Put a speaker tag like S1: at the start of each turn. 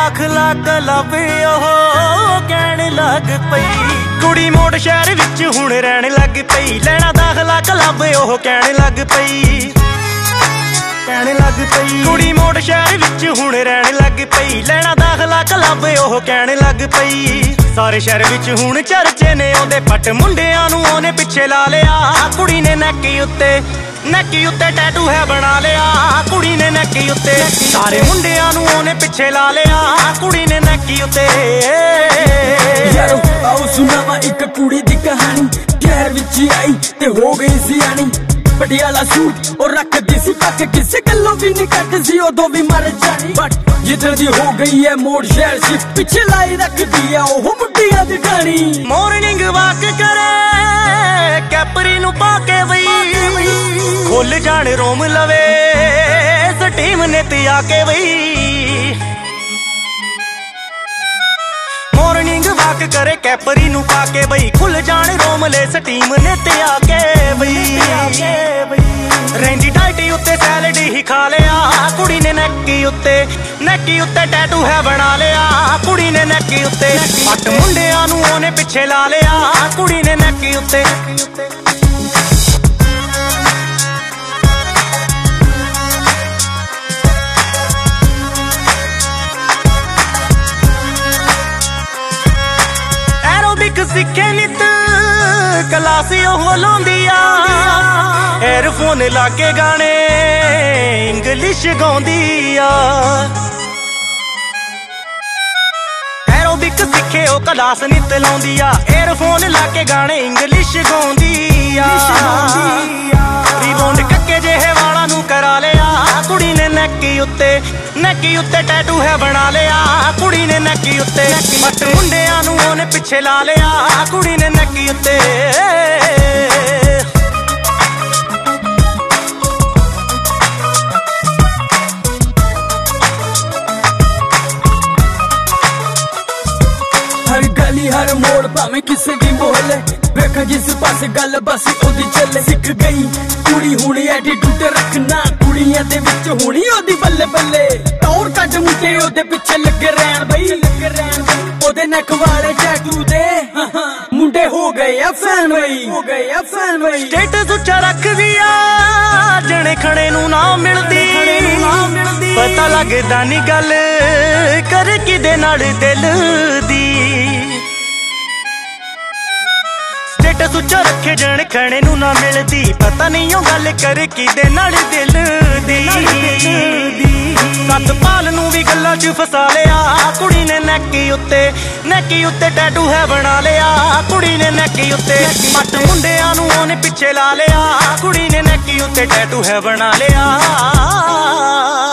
S1: दाखला क्लब ओह कहण लग पई। कुड़ी मोड़ शहर विच हुण रहन लग पई। लैना दाखला क्लब ओह कहण लग पई। कुड़ी मोड़ शहर विच हुण रहन लग पई। लैना दाखला क्लब ओह कहण लग पई। सारे शहर विच हुण चर्चे ने ओहदे पट। मुंडियां नूं ओहने पिछे ला लिया। कुड़ी ने नैकी उत्ते टैटू है बना लिया। कुड़ी ने नैकी उत्ते सारे मुंडियां नूं ओहने पिछे ला लिया। कुड़ी ने नैकी उत्ते।
S2: यारो आओ सुनावा एक कुड़ी दी कहानी। शहर विच आई ते हो गई सियानी। पटियाला सूट और रखदी सी पक। किसे गल्लों भी नहीं कटदी उदों भी मर जानी। बट जिधर दी हो गई है मोड़ शहर से पिछे लाई रखदी है ओह मुंडियां दी ठाणी।
S1: मॉर्निंग वॉक करे कैपरी नूं पाके वई। खुल जाण रोम लवे स्टीम ने तिया के वई। मॉर्निंग वॉक करे कैपरी नूं पाके वई। खुल जाण रोम ले स्टीम ने तिया के वई। रेंजी डाइटी उत्ते सैलड ही खा लिया। कुड़ी ने नैकी उत्ते टैटू है बना लिया। कुड़ी ने नैकी उत्ते पट मुंडियां नूं ओहने पिछे ला लिया। कुड़ी ने नैकी उत्ते। सिखे नित क्लासी ओह लाउंदी आ। एयरफोन लाके गाने इंग्लिश गाउंदी आ। एरोबिक सिखे ओ क्लास नित लाउंदी आ। एयरफोन लाके गाने इंग्लिश गाउंदी आ। रिबॉन्ड कक्के जेहे वाला नूं करा लिया। कुड़ी ने नैकी उत्ते टैटू है बना लिया। कुड़ी ने नैकी उत्ते पट मुंडियां नूं ओहने पिछे ला लिया। कुड़ी ने नैकी उत्ते।
S2: हर गली हर मोड़ भावें किसे भी मोहल्ले वेख जिस पासे गल बस ओदी चले। सिख गई कुड़ी हुण एटीट्यूड रखना। कुड़ियां दे विच हुणी ओदी बल्ले बल्ले। टौर कट मुंडे ओदे पिछे लगे रहन बई। ओदे नैक वाले टैटू दे मुंडे हो गए आ फैन बई। स्टेटस उच्चा रख दिया जने खड़े नूं ना मिलदी। पता लगदा नी गल कर किदे नाल दिल दी। स्टेटस उच्चा रखे जन खड़े नूं ना मिलदी। पता नहीं ओ गल कर किदे नाल दिल दी। सतपाल नूं भी गल्लां च फसा लिया। कुड़ी ने नैकी उत्ते टैटू है बना लिया। कुड़ी ने नैकी उत्ते पट मुंडियां नूं ओहने पिछे ला लिया। कुड़ी ने नैकी उत्ते टैटू है बना लिया।